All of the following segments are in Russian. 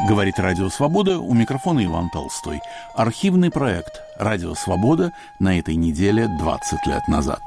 Говорит Радио Свобода, у микрофона Иван Толстой. Архивный проект «Радио Свобода» на этой неделе 20 лет назад.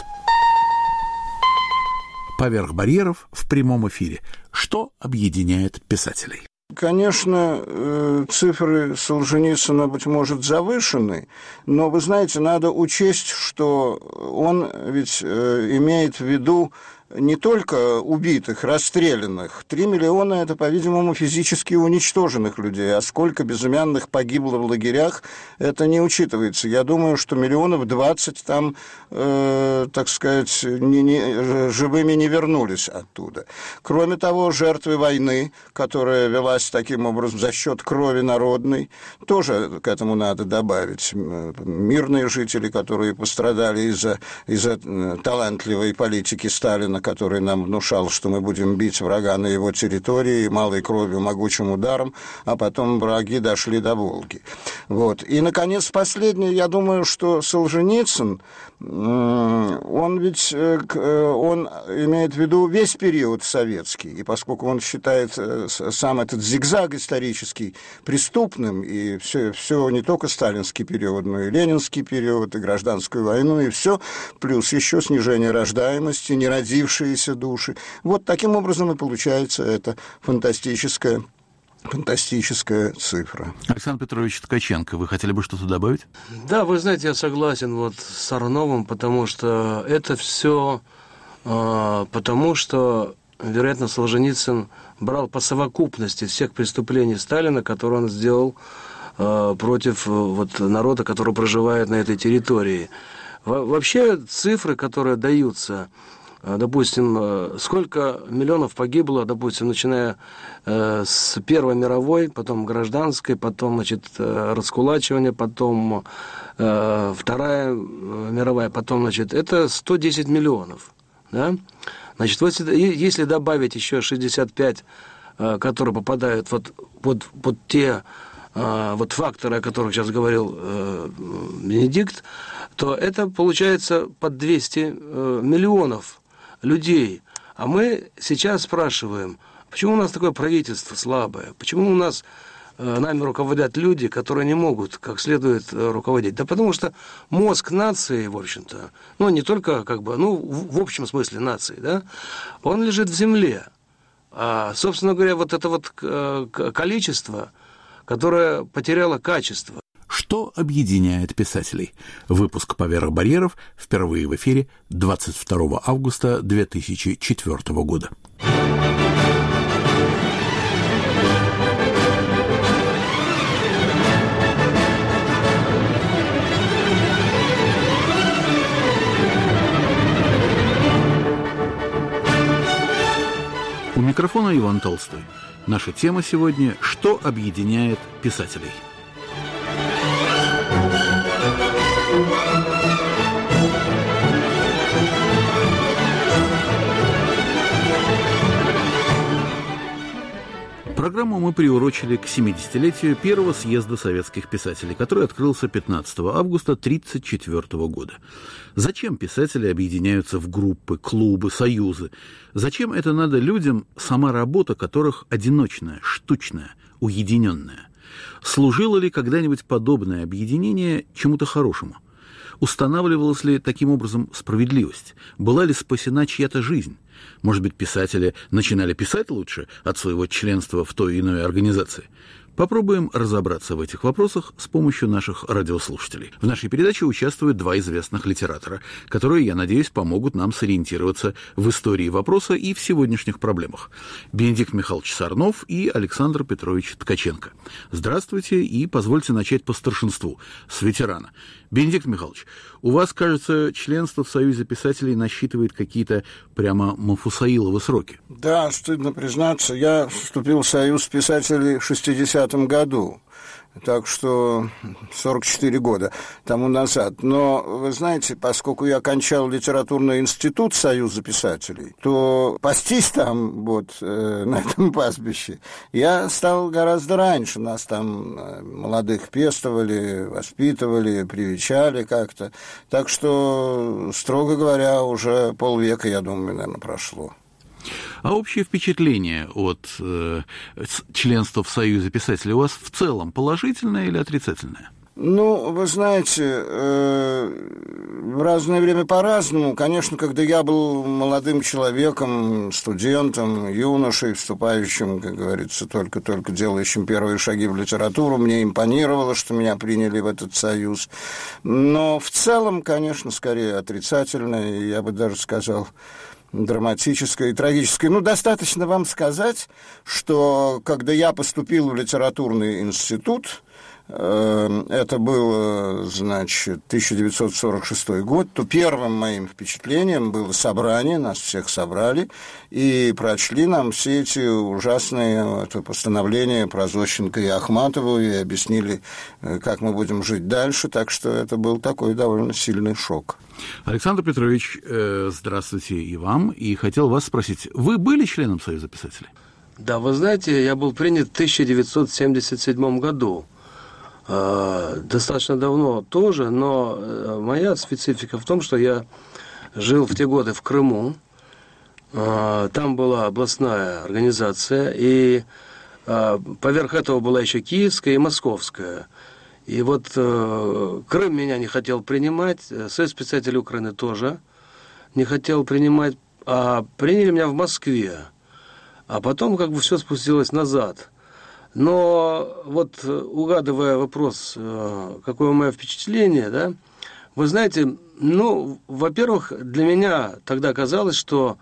«Поверх барьеров» в прямом эфире. Что объединяет писателей? Конечно, цифры Солженицына, быть может, завышены, но, вы знаете, надо учесть, что он ведь имеет в виду не только убитых, расстрелянных. 3 миллиона – это, по-видимому, физически уничтоженных людей. А сколько безымянных погибло в лагерях, это не учитывается. Я думаю, что 20 миллионов там, так сказать, живыми не вернулись оттуда. Кроме того, жертвы войны, которая велась таким образом за счет крови народной, тоже к этому надо добавить. Мирные жители, которые пострадали из-за талантливой политики Сталина, который нам внушал, что мы будем бить врага на его территории малой кровью, могучим ударом, а потом враги дошли до Волги. Вот. И, наконец, последнее, я думаю, что Солженицын, он имеет в виду весь период советский, и поскольку он считает сам этот зигзаг исторический преступным, и все не только сталинский период, но и ленинский период, и гражданскую войну, и все, плюс еще снижение рождаемости, неродившиеся души. Вот таким образом и получается эта фантастическая цифра. Александр Петрович Ткаченко, вы хотели бы что-то добавить? Да, вы знаете, я согласен с Сарновым, потому что это все потому, что, вероятно, Солженицын брал по совокупности всех преступлений Сталина, которые он сделал против народа, который проживает на этой территории. Вообще цифры, которые даются, допустим, сколько миллионов погибло, допустим, начиная с Первой мировой, потом гражданской, потом, раскулачивание, потом Вторая мировая, потом, это 110 миллионов. Да? Значит, если добавить еще 65, которые попадают под те факторы, о которых сейчас говорил Бенедикт, то это получается под 200 миллионов людей. А мы сейчас спрашиваем, почему у нас такое правительство слабое? Почему у нас нами руководят люди, которые не могут как следует руководить? Да потому что мозг нации, в общем-то, не только в общем смысле нации, да, он лежит в земле. А, собственно говоря, это количество, которое потеряло качество. Что объединяет писателей? Выпуск «Поверх барьеров» впервые в эфире 22 августа 2004 года. У микрофона Иван Толстой. Наша тема сегодня – что объединяет писателей? Программу мы приурочили к 70-летию первого съезда советских писателей, который открылся 15 августа 1934 года. Зачем писатели объединяются в группы, клубы, союзы? Зачем это надо людям, сама работа которых одиночная, штучная, уединенная? Служило ли когда-нибудь подобное объединение чему-то хорошему? Устанавливалась ли таким образом справедливость? Была ли спасена чья-то жизнь? Может быть, писатели начинали писать лучше от своего членства в той или иной организации? Попробуем разобраться в этих вопросах с помощью наших радиослушателей. В нашей передаче участвуют два известных литератора, которые, я надеюсь, помогут нам сориентироваться в истории вопроса и в сегодняшних проблемах. Бенедикт Михайлович Сарнов и Александр Петрович Ткаченко. Здравствуйте, и позвольте начать по старшинству, с ветерана. Бенедикт Михайлович, у вас, кажется, членство в Союзе писателей насчитывает какие-то прямо мафусаиловы сроки. Да, стыдно признаться, я вступил в Союз писателей в 60-м году. Так что 44 года тому назад. Но, вы знаете, поскольку я окончал литературный институт Союза писателей, то пастись там, на этом пастбище, я стал гораздо раньше. Нас там молодых пестовали, воспитывали, привечали как-то. Так что, строго говоря, уже полвека, я думаю, наверное, прошло. А общее впечатление от членства в Союзе писателей у вас в целом положительное или отрицательное? Ну, вы знаете, в разное время по-разному. Конечно, когда я был молодым человеком, студентом, юношей, вступающим, как говорится, только-только делающим первые шаги в литературу, мне импонировало, что меня приняли в этот союз. Но в целом, конечно, скорее отрицательное, я бы даже сказал, драматическое и трагическое. Ну, достаточно вам сказать, что когда я поступил в литературный институт, это был, значит, 1946 год, то первым моим впечатлением было собрание, нас всех собрали, и прочли нам все эти ужасные постановления про Зощенко и Ахматову, и объяснили, как мы будем жить дальше, так что это был такой довольно сильный шок. Александр Петрович, здравствуйте и вам, и хотел вас спросить, вы были членом Союза писателей? Да, вы знаете, я был принят в 1977 году. Достаточно давно тоже, но моя специфика в том, что я жил в те годы в Крыму, там была областная организация, и поверх этого была еще киевская и московская. И вот Крым меня не хотел принимать, Союз писателей Украины тоже не хотел принимать, а приняли меня в Москве, а потом как бы все спустилось назад. Но вот угадывая вопрос, какое мое впечатление, да, вы знаете, ну, во-первых, для меня тогда казалось, что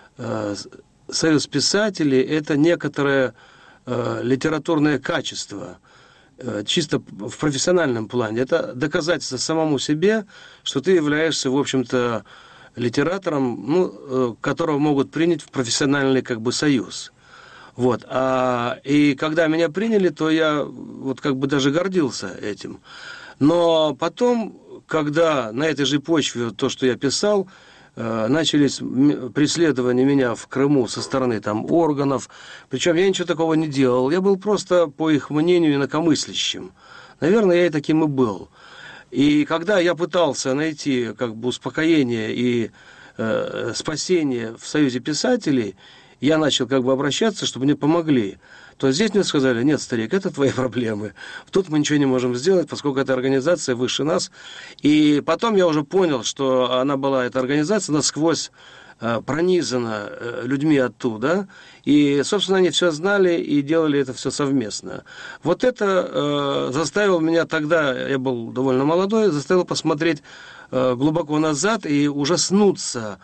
Союз писателей – это некоторое литературное качество, чисто в профессиональном плане. Это доказательство самому себе, что ты являешься, в общем-то, литератором, ну, которого могут принять в профессиональный как бы союз. Вот. И когда меня приняли, то я вот как бы даже гордился этим. Но потом, когда на этой же почве то, что я писал, начались преследования меня в Крыму со стороны там органов, причем я ничего такого не делал, я был просто, по их мнению, инакомыслящим. Наверное, я и таким и был. И когда я пытался найти как бы успокоение и спасение в Союзе писателей, я начал как бы обращаться, чтобы мне помогли. То здесь мне сказали: нет, старик, это твои проблемы. Тут мы ничего не можем сделать, поскольку эта организация выше нас. И потом я уже понял, что она была, эта организация, насквозь пронизана людьми оттуда. И, собственно, они все знали и делали это все совместно. Вот это заставило меня тогда, я был довольно молодой, заставило посмотреть глубоко назад и ужаснуться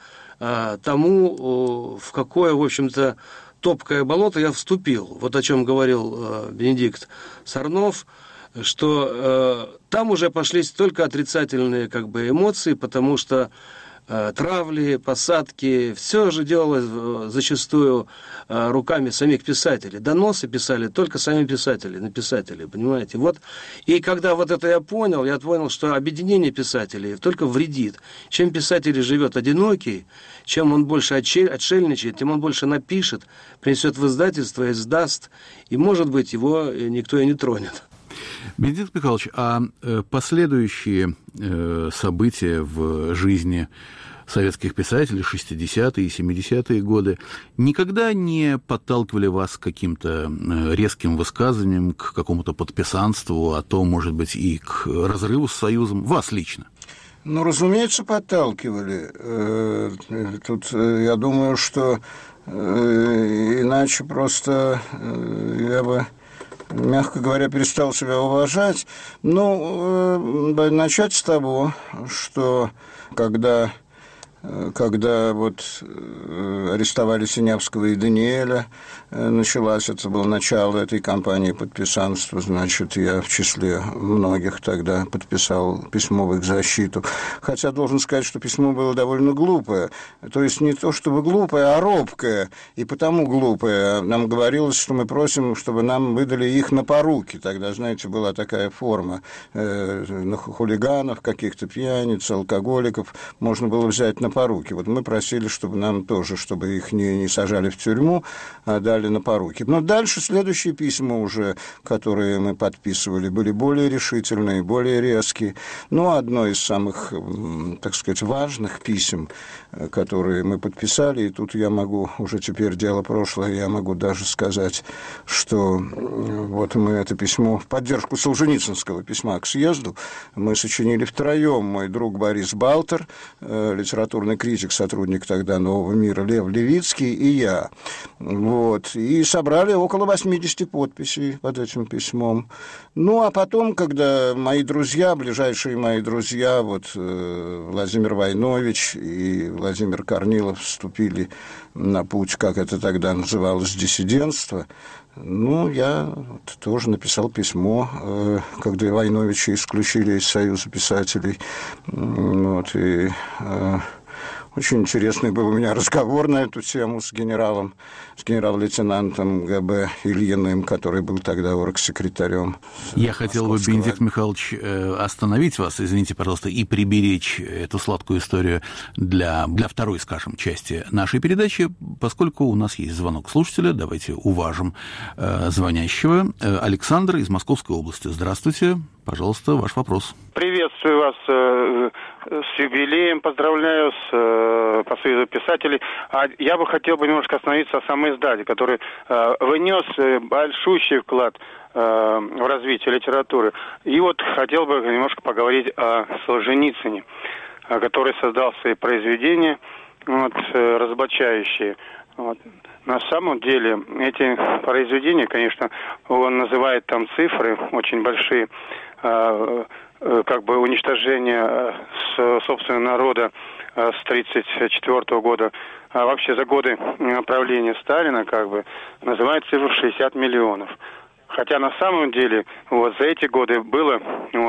тому, в какое, в общем-то, топкое болото я вступил. Вот о чем говорил Бенедикт Сорнов, что там уже пошли только отрицательные как бы эмоции, потому что травли, посадки, все же делалось зачастую руками самих писателей. Доносы писали только сами писатели, написатели, понимаете? Вот. И когда вот это я понял, что объединение писателей только вредит. Чем писатель живет одинокий, чем он больше отшельничает, тем он больше напишет, принесет в издательство, издаст, и, может быть, его никто и не тронет. Бенедикт Михайлович, а последующие события в жизни советских писателей 60-е и 70-е годы никогда не подталкивали вас к каким-то резким высказываниям, к какому-то подписанству, а то, может быть, и к разрыву с Союзом? Вас лично? Ну, разумеется, подталкивали. Тут я думаю, что иначе просто я бы, мягко говоря, перестал себя уважать. Ну, начать с того, что когда вот арестовали Синявского и Даниэля, это было начало этой кампании подписанства, значит, я в числе многих тогда подписал письмо в их защиту. Хотя должен сказать, что письмо было довольно глупое. То есть не то чтобы глупое, а робкое. И потому глупое. Нам говорилось, что мы просим, чтобы нам выдали их на поруки. Тогда, знаете, была такая форма. Хулиганов, каких-то пьяниц, алкоголиков можно было взять на на поруки. Вот мы просили, чтобы нам тоже, чтобы их не сажали в тюрьму, а дали на поруки. Но дальше следующие письма уже, которые мы подписывали, были более решительные, более резкие. Ну, одно из самых, так сказать, важных писем, которые мы подписали, и тут я могу, уже теперь дело прошлое, я могу даже сказать, что вот мы это письмо в поддержку Солженицынского письма к съезду мы сочинили втроем. Мой друг Борис Балтер, литературный критик, сотрудник тогда «Нового мира» Лев Левицкий и я. Вот. И собрали около 80 подписей под этим письмом. Ну, а потом, когда мои друзья, ближайшие мои друзья, вот Владимир Войнович и Владимир Корнилов вступили на путь, как это тогда называлось, диссидентства, ну, я тоже написал письмо, когда Войновича исключили из Союза писателей. Вот, и очень интересный был у меня разговор на эту тему с генерал-лейтенантом ГБ Ильиным, который был тогда оргсекретарем. Я хотел бы, Бенедикт Михайлович, остановить вас, извините, пожалуйста, и приберечь эту сладкую историю для второй, скажем, части нашей передачи, поскольку у нас есть звонок слушателя. Давайте уважим звонящего. Александр из Московской области. Здравствуйте. Пожалуйста, ваш вопрос. Приветствую вас с юбилеем, поздравляю по Союзу писателей. Я бы хотел немножко остановиться о самом издании, который внес большущий вклад в развитие литературы. И вот хотел бы немножко поговорить о Солженицыне, который создал свои произведения, разоблачающие. Вот. На самом деле эти произведения, конечно, он называет там цифры очень большие, как бы уничтожение собственного народа с 1934 года, а вообще за годы правления Сталина, как бы, называют цифру 60 миллионов. Хотя на самом деле вот за эти годы было,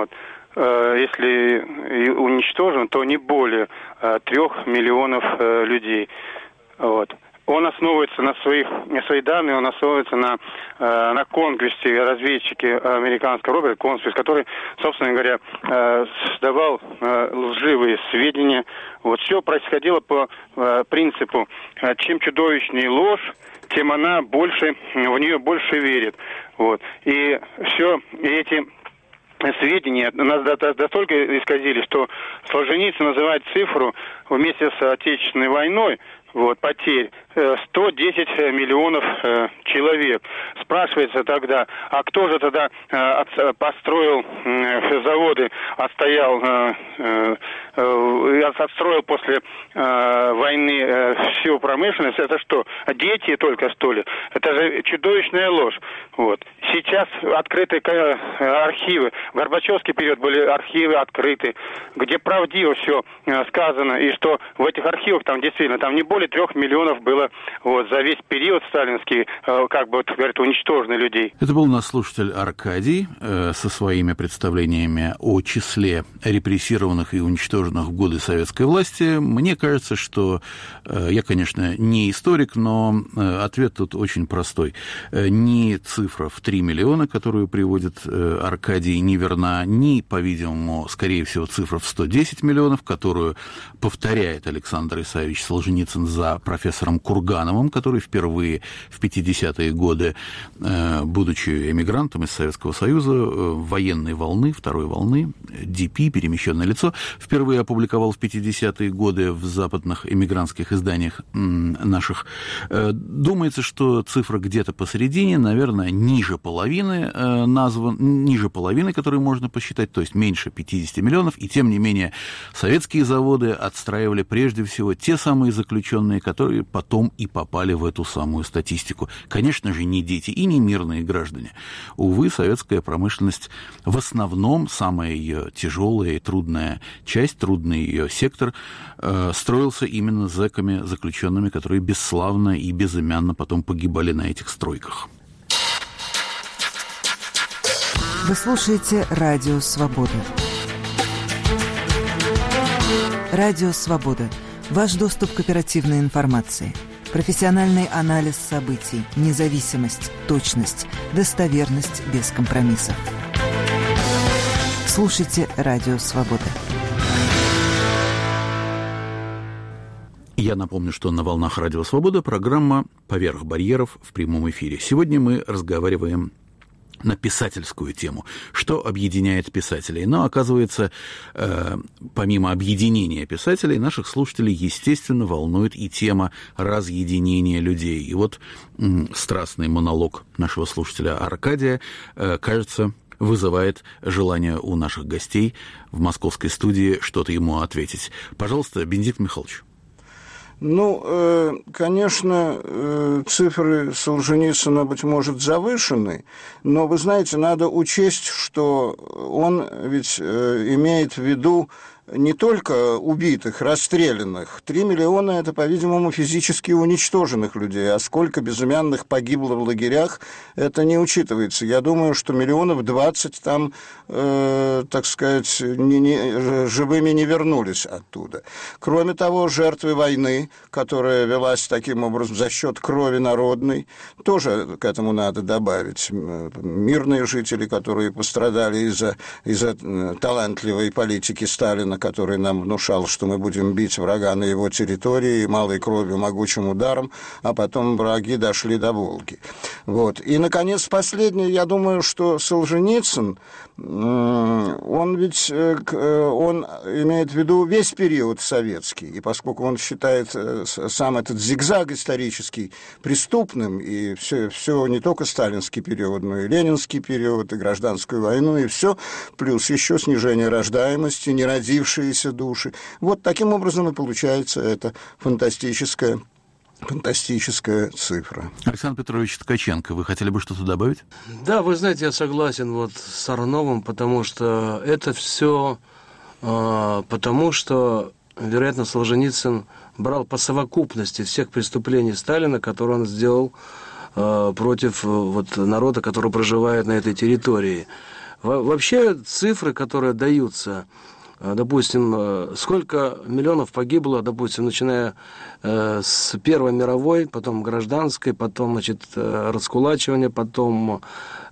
если уничтожено, то не более 3 миллионов людей. Вот. Он основывается на свои данные, он основывается на Конквисте, разведчике американского Роберт Конквист, который, собственно говоря, сдавал лживые сведения. Вот все происходило по принципу: чем чудовищнее ложь, тем она больше, в нее больше верит. Вот. И все эти сведения нас настолько исказили, что Солженицын называет цифру вместе с Отечественной войной, потерь 110 миллионов человек. Спрашивается тогда, а кто же тогда построил заводы, отстроил после войны всю промышленность? Это что, дети только, что ли? Это же чудовищная ложь. Вот. Сейчас открыты архивы. В Горбачевский период были архивы открыты, где правдиво все сказано, и что в этих архивах там действительно не более 3 миллионов было за весь период сталинский, уничтожено людей. Это был наш слушатель Аркадий со своими представлениями о числе репрессированных и уничтоженных в годы советской власти. Мне кажется, что я, конечно, не историк, но ответ тут очень простой. Ни цифра в 3 миллиона, которую приводит Аркадий, не верна, ни, по-видимому, скорее всего, цифра в 110 миллионов, которую повторяет Александр Исаевич Солженицын за профессором Кургановым, который впервые в 50-е годы, будучи эмигрантом из Советского Союза, военной волны, второй волны, ДП, перемещенное лицо, впервые опубликовал в 50-е годы в западных эмигрантских изданиях наших. Думается, что цифра где-то посередине, наверное, ниже половины, которую можно посчитать, то есть меньше 50 миллионов, и тем не менее советские заводы отстраивали прежде всего те самые заключенные, которые потом и попали в эту самую статистику. Конечно же, не дети и не мирные граждане. Увы, советская промышленность в основном, самая ее тяжелая и трудная часть, трудный ее сектор, строился именно зэками, заключенными, которые бесславно и безымянно потом погибали на этих стройках. Вы слушаете «Радио Свобода». «Радио Свобода». Ваш доступ к оперативной информации. Профессиональный анализ событий, независимость, точность, достоверность без компромиссов. Слушайте «Радио Свобода». Я напомню, что на «Волнах Радио Свобода» программа «Поверх барьеров» в прямом эфире. Сегодня мы разговариваем на писательскую тему. Что объединяет писателей? Но, оказывается, помимо объединения писателей, наших слушателей, естественно, волнует и тема разъединения людей. И вот страстный монолог нашего слушателя Аркадия, кажется, вызывает желание у наших гостей в московской студии что-то ему ответить. Пожалуйста, Бенедикт Михайлович. Ну, конечно, цифры Солженицына, быть может, завышены, но, вы знаете, надо учесть, что он ведь имеет в виду не только убитых, расстрелянных. 3 миллиона – это, по-видимому, физически уничтоженных людей, а сколько безымянных погибло в лагерях, это не учитывается. Я думаю, что 20 миллионов там, так сказать, живыми не вернулись оттуда. Кроме того, жертвы войны, которая велась таким образом за счет крови народной, тоже к этому надо добавить. Мирные жители, которые пострадали из-за талантливой политики Сталина, который нам внушал, что мы будем бить врага на его территории малой кровью, могучим ударом, а потом враги дошли до Волги. Вот. И, наконец, последнее, я думаю, что Солженицын, он ведь он имеет в виду весь период советский, и поскольку он считает сам этот зигзаг исторический преступным, и все не только сталинский период, но и ленинский период, и гражданскую войну, и все, плюс еще снижение рождаемости, неродившиеся души. Вот таким образом и получается эта фантастическая цифра. Александр Петрович Ткаченко, вы хотели бы что-то добавить? Да, вы знаете, я согласен вот с Сарновым, потому что это все потому, что, вероятно, Солженицын брал по совокупности всех преступлений Сталина, которые он сделал против вот народа, который проживает на этой территории. Вообще цифры, которые даются, допустим, сколько миллионов погибло, допустим, начиная с Первой мировой, потом гражданской, потом, значит, раскулачивание, потом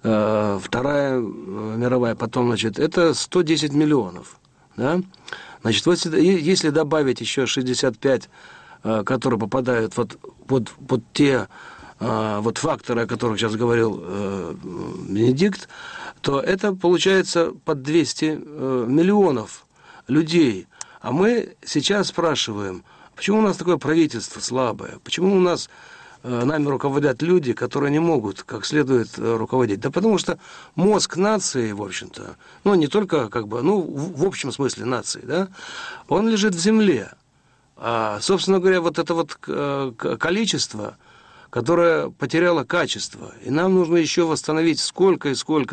Вторая мировая, потом, значит, это 110 миллионов, да? Значит, вот если добавить еще 65, которые попадают вот те вот факторы, о которых сейчас говорил Бенедикт, то это получается под 200 миллионов людей. А мы сейчас спрашиваем, почему у нас такое правительство слабое? Почему у нас нами руководят люди, которые не могут как следует руководить? Да потому что мозг нации, в общем-то, ну, не только как бы, ну, в общем смысле нации, да, он лежит в земле. А, собственно говоря, вот это вот количество, которое потеряло качество. И нам нужно еще восстановить сколько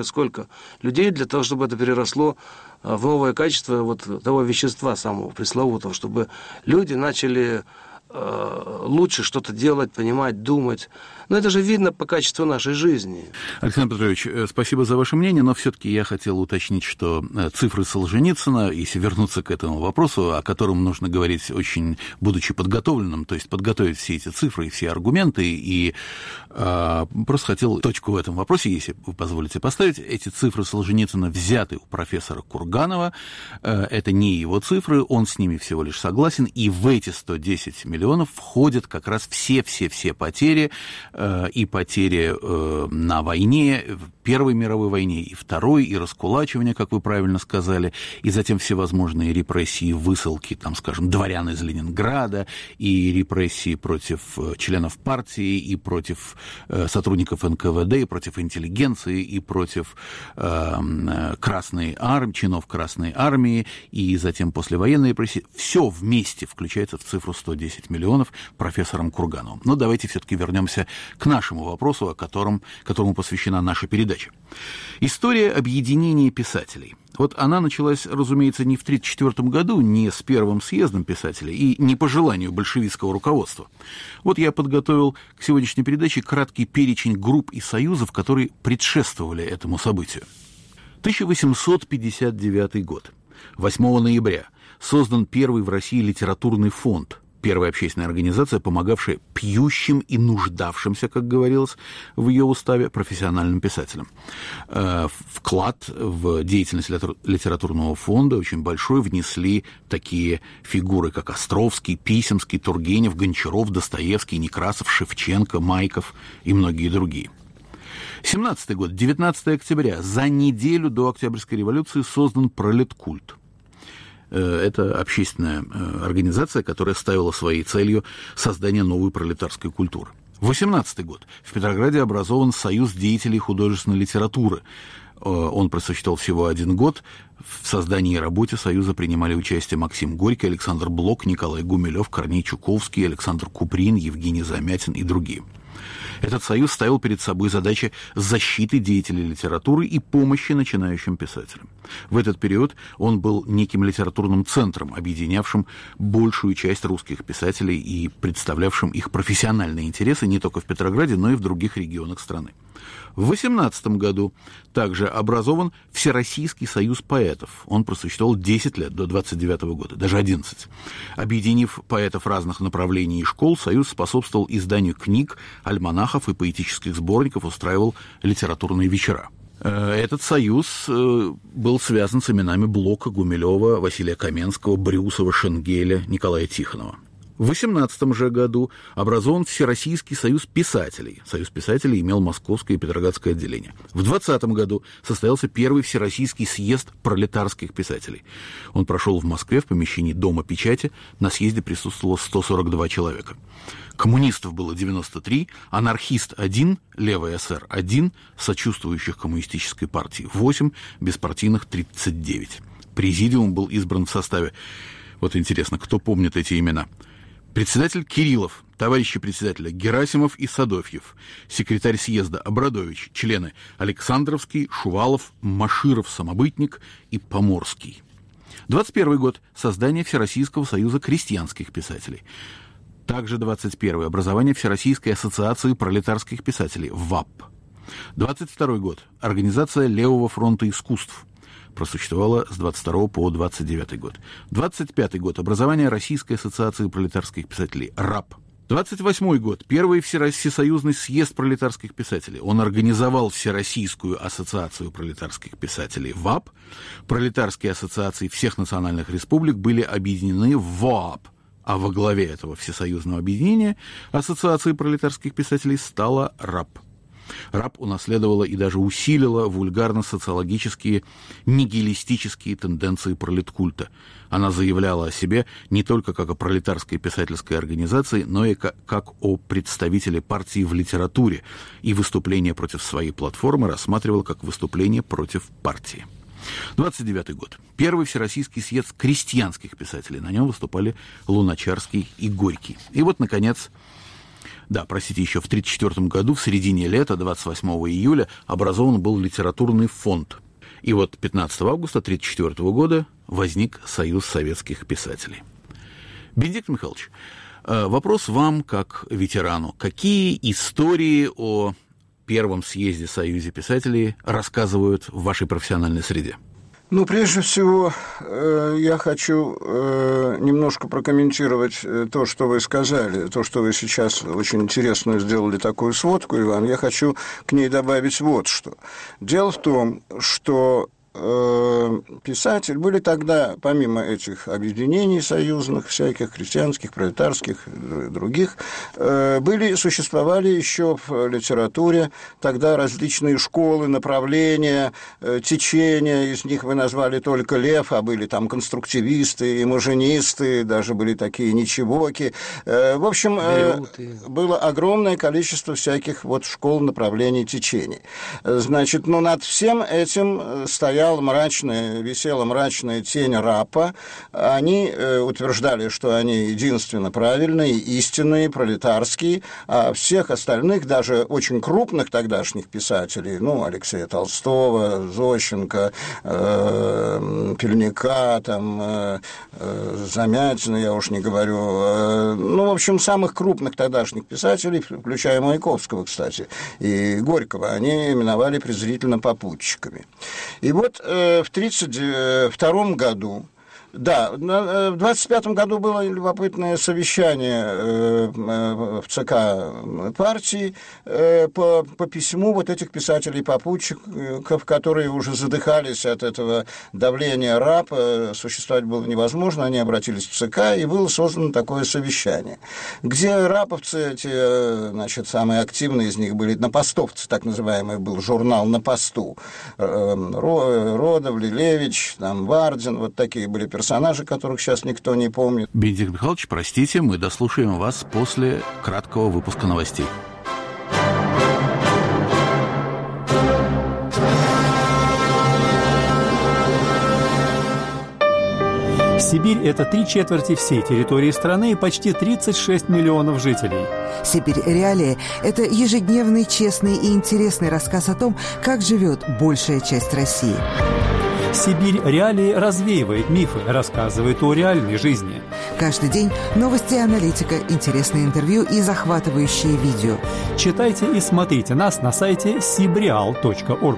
людей для того, чтобы это переросло в новое качество вот того вещества самого пресловутого, чтобы люди начали лучше что-то делать, понимать, думать. Но это же видно по качеству нашей жизни. Александр Петрович, спасибо за ваше мнение, но все-таки я хотел уточнить, что цифры Солженицына, если вернуться к этому вопросу, о котором нужно говорить очень, будучи подготовленным, то есть подготовить все эти цифры и все аргументы, и просто хотел точку в этом вопросе, если вы позволите поставить. Эти цифры Солженицына взяты у профессора Курганова, это не его цифры, он с ними всего лишь согласен, и в эти 110 миллионов входят как раз все потери, и потери на войне, в Первой мировой войне, и Второй, и раскулачивание, как вы правильно сказали, и затем всевозможные репрессии, высылки, там, скажем, дворян из Ленинграда, и репрессии против членов партии, и против сотрудников НКВД, и против интеллигенции, и против Красной армии, чинов Красной армии, и затем послевоенные репрессии. Все вместе включается в цифру 110 миллионов профессором Кургановым. Но давайте все-таки вернемся к нашему вопросу, которому посвящена наша передача. История объединения писателей. Вот она началась, разумеется, не в 1934 году, не с первым съездом писателей и не по желанию большевистского руководства. Вот я подготовил к сегодняшней передаче краткий перечень групп и союзов, которые предшествовали этому событию. 1859 год. 8 ноября создан первый в России литературный фонд первая общественная организация, помогавшая пьющим и нуждавшимся, как говорилось в ее уставе, профессиональным писателям. Вклад в деятельность литературного фонда очень большой внесли такие фигуры, как Островский, Писемский, Тургенев, Гончаров, Достоевский, Некрасов, Шевченко, Майков и многие другие. 17-й год, 19 октября, за неделю до Октябрьской революции создан пролеткульт. Это общественная организация, которая ставила своей целью создание новой пролетарской культуры. 18-й год. В Петрограде образован Союз деятелей художественной литературы. Он просуществовал всего 1 год. В создании и работе Союза принимали участие Максим Горький, Александр Блок, Николай Гумилев, Корней Чуковский, Александр Куприн, Евгений Замятин и другие. Этот союз ставил перед собой задачи защиты деятелей литературы и помощи начинающим писателям. В этот период он был неким литературным центром, объединявшим большую часть русских писателей и представлявшим их профессиональные интересы не только в Петрограде, но и в других регионах страны. В 18 году также образован Всероссийский союз поэтов. Он просуществовал 10 лет, до 29 года, даже 11. Объединив поэтов разных направлений и школ, союз способствовал изданию книг, альманахов и поэтических сборников, устраивал литературные вечера. Этот союз был связан с именами Блока, Гумилева, Василия Каменского, Брюсова, Шенгеля, Николая Тихонова. В 18 же году образован Всероссийский союз писателей. Союз писателей имел московское и петроградское отделение. В 20 году состоялся первый Всероссийский съезд пролетарских писателей. Он прошел в Москве в помещении Дома печати. На съезде присутствовало 142 человека. Коммунистов было 93, анархист 1, левый эсер 1, сочувствующих коммунистической партии 8, беспартийных 39. Президиум был избран в составе, вот интересно, кто помнит эти имена? Председатель Кириллов, товарищи председателя Герасимов и Садофьев, секретарь съезда Обрадович, члены Александровский, Шувалов, Маширов, Самобытник и Поморский. 21 год. Создание Всероссийского союза крестьянских писателей. Также 21 образование Всероссийской ассоциации пролетарских писателей, ВАП. 22 год. Организация Левого фронта искусств. Просуществовала с 22 по 29 год. 25 год. Образование Российской ассоциации пролетарских писателей, РАП. 28 год. Первый Всесоюзный съезд пролетарских писателей. Он организовал Всероссийскую ассоциацию пролетарских писателей, ВАП. Пролетарские ассоциации всех национальных республик были объединены в ВОАП. А во главе этого всесоюзного объединения Ассоциации пролетарских писателей стала РАП. РАП унаследовала и даже усилила вульгарно-социологические, нигилистические тенденции пролеткульта. Она заявляла о себе не только как о пролетарской писательской организации, но и как о представителе партии в литературе, и выступление против своей платформы рассматривала как выступление против партии. 29 год. Первый Всероссийский съезд крестьянских писателей. На нем выступали Луначарский и Горький. И вот, наконец... еще в 1934 году, в середине лета, 28 июля, образован был литературный фонд. И вот 15 августа 1934 года возник Союз советских писателей. Бенедикт Михайлович, вопрос вам, как ветерану. Какие истории о Первом съезде Союза писателей рассказывают в вашей профессиональной среде? Прежде всего, я хочу немножко прокомментировать то, что вы сказали, то, что вы сейчас очень интересно сделали такую сводку, Иван. Я хочу к ней добавить вот что. Дело в том, что писатели были тогда, помимо этих объединений союзных, всяких крестьянских, пролетарских, других, существовали еще в литературе тогда различные школы, направления, течения, из них вы назвали только Лев, а были там конструктивисты, имажинисты, даже были такие ничегоки. В общем, было огромное количество всяких школ, направлений, течений. Значит, над всем этим висела мрачная тень РАПа. Они утверждали, что они единственно правильные, истинные, пролетарские, а всех остальных, даже очень крупных тогдашних писателей, Алексея Толстого, Зощенко, Пельника, Замятина, я уж не говорю, в общем, самых крупных тогдашних писателей, включая Маяковского, кстати, и Горького, они именовали презрительно попутчиками. И вот в 1932 году Да, в 25 году было любопытное совещание в ЦК партии по письму вот этих писателей-попутчиков, которые уже задыхались от этого давления РАП, существовать было невозможно, они обратились в ЦК, и было создано такое совещание, где раповцы, эти, значит, самые активные из них были напостовцы, так называемый был журнал «На посту», Родов, Лилевич, там, Вардин, вот такие были персонажи, которых сейчас никто не помнит. Бенедикт Михайлович, простите, мы дослушаем вас после краткого выпуска новостей. Сибирь – это 3/4 всей территории страны и почти 36 миллионов жителей. «Сибирь. Реалии» – это ежедневный, честный и интересный рассказ о том, как живет большая часть России. «Сибирь. Реалии» развеивает мифы, рассказывает о реальной жизни. Каждый день новости и аналитика, интересные интервью и захватывающие видео. Читайте и смотрите нас на сайте sibreal.org.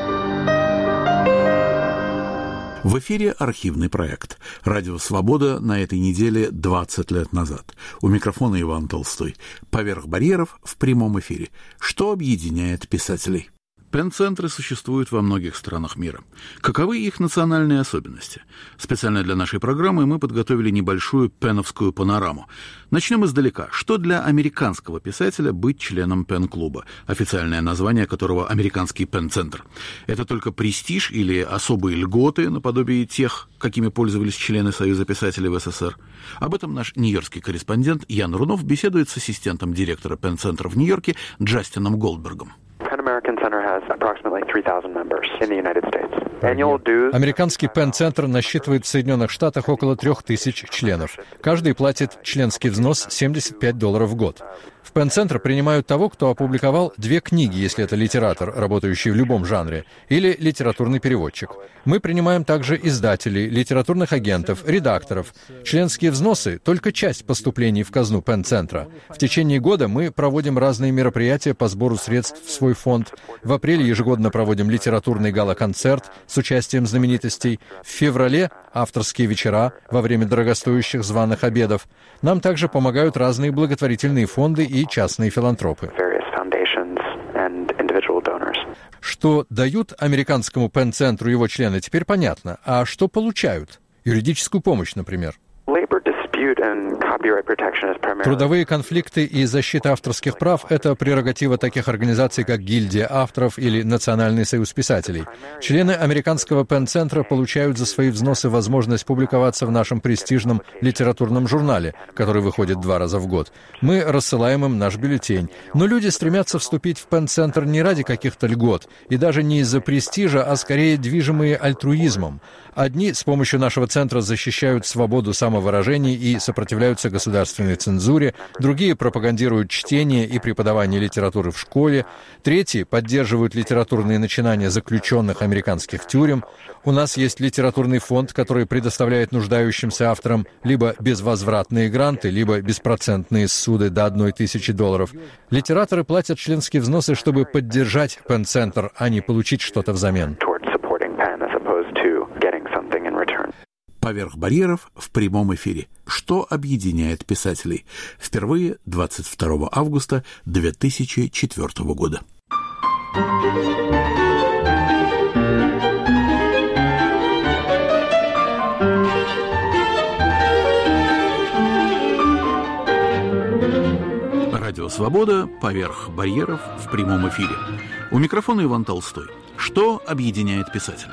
В эфире архивный проект. Радио «Свобода» на этой неделе 20 лет назад. У микрофона Иван Толстой. «Поверх барьеров» в прямом эфире. Что объединяет писателей? Пен-центры существуют во многих странах мира. Каковы их национальные особенности? Специально для нашей программы мы подготовили небольшую пеновскую панораму. Начнем издалека. Что для американского писателя быть членом Пен-клуба, официальное название которого «Американский Пен-центр»? Это только престиж или особые льготы, наподобие тех, какими пользовались члены Союза писателей в СССР? Об этом наш нью-йоркский корреспондент Ян Рунов беседует с ассистентом директора Пен-центра в Нью-Йорке Джастином Голдбергом. Американский Пен-центр насчитывает в Соединенных Штатах около 3000 членов. Каждый платит членский взнос $75 в год. В Пен-центр принимают того, кто опубликовал 2 книги, если это литератор, работающий в любом жанре, или литературный переводчик. Мы принимаем также издателей, литературных агентов, редакторов. Членские взносы — только часть поступлений в казну Пен-центра. В течение года мы проводим разные мероприятия по сбору средств в свой фонд. В апреле ежегодно проводим литературный гала-концерт с участием знаменитостей. В феврале — авторские вечера во время дорогостоящих званых обедов. Нам также помогают разные благотворительные фонды и частные филантропы. Что дают американскому Пен-центру его члены, теперь понятно. А что получают? Юридическую помощь, например. Трудовые конфликты и защита авторских прав – это прерогатива таких организаций, как Гильдия авторов или Национальный союз писателей. Члены американского Пен-центра получают за свои взносы возможность публиковаться в нашем престижном литературном журнале, который выходит 2 раза в год. Мы рассылаем им наш бюллетень. Но люди стремятся вступить в Пен-центр не ради каких-то льгот, и даже не из-за престижа, а скорее движимые альтруизмом. Одни с помощью нашего центра защищают свободу самовыражений и сопротивляются государственной цензуре, другие пропагандируют чтение и преподавание литературы в школе, третьи поддерживают литературные начинания заключенных американских тюрем. У нас есть литературный фонд, который предоставляет нуждающимся авторам либо безвозвратные гранты, либо беспроцентные ссуды до $1000. Литераторы платят членские взносы, чтобы поддержать Пен-центр, а не получить что-то взамен. «Поверх барьеров» в прямом эфире. Что объединяет писателей? Впервые 22 августа 2004 года. Радио «Свобода», «Поверх барьеров» в прямом эфире. У микрофона Иван Толстой. Что объединяет писателей?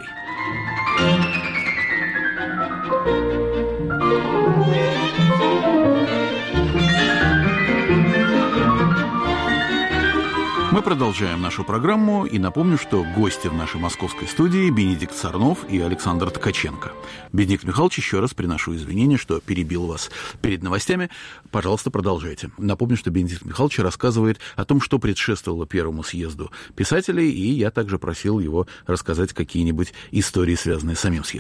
Мы продолжаем нашу программу и напомню, что гости в нашей московской студии Бенедикт Сорнов и Александр Ткаченко. Бенедикт Михайлович, еще раз приношу извинения, что перебил вас перед новостями. Пожалуйста, продолжайте. Напомню, что Бенедикт Михайлович рассказывает о том, что предшествовало первому съезду писателей, и я также просил его рассказать какие-нибудь истории, связанные с самим съездом.